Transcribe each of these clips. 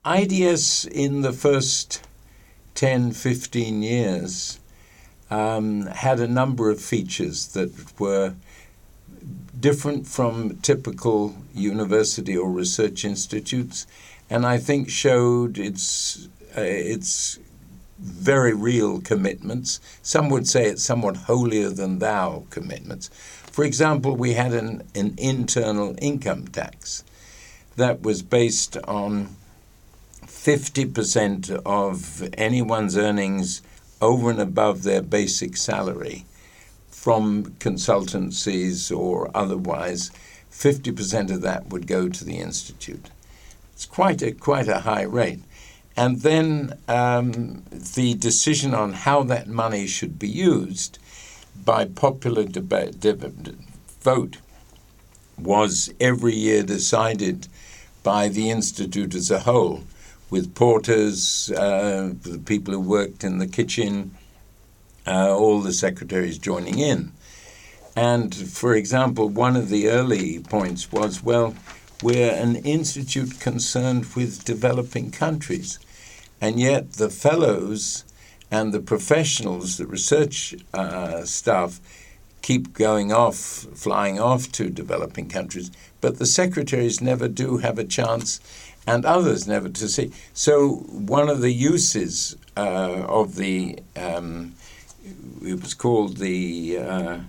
IDS in the first 10, 15 years had a number of features that were different from typical university or research institutes, and I think showed its very real commitments. Some would say it's somewhat holier-than-thou commitments. For example, we had an internal income tax that was based on 50% of anyone's earnings over and above their basic salary from consultancies or otherwise. 50% of that would go to the institute. It's quite a high rate. And then the decision on how that money should be used by popular vote was every year decided by the institute as a whole, with porters, the people who worked in the kitchen, all the secretaries joining in. And, for example, one of the early points was, well, we're an institute concerned with developing countries, and yet the fellows and the professionals, the research staff, keep flying off to developing countries, but the secretaries never do have a chance, and others never to see. So one of the uses of the it was called the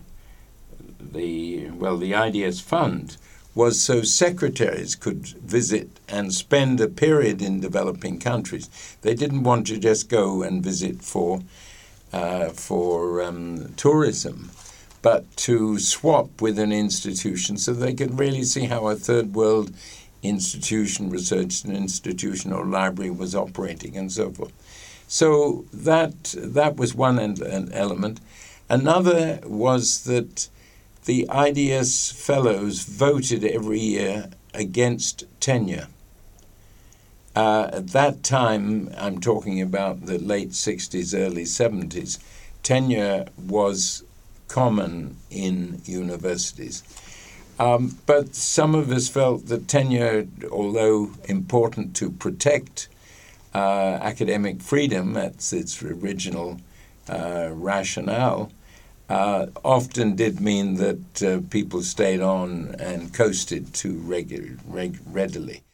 IDS fund, was so secretaries could visit and spend a period in developing countries. They didn't want to just go and visit for tourism, but to swap with an institution so they could really see how a third world institution, research institution or library was operating and so forth. So that was one element. Another was that the IDS fellows voted every year against tenure. At that time, I'm talking about the late 60s, early 70s, tenure was common in universities. But some of us felt that tenure, although important to protect academic freedom, that's its original rationale, often did mean that people stayed on and coasted too readily.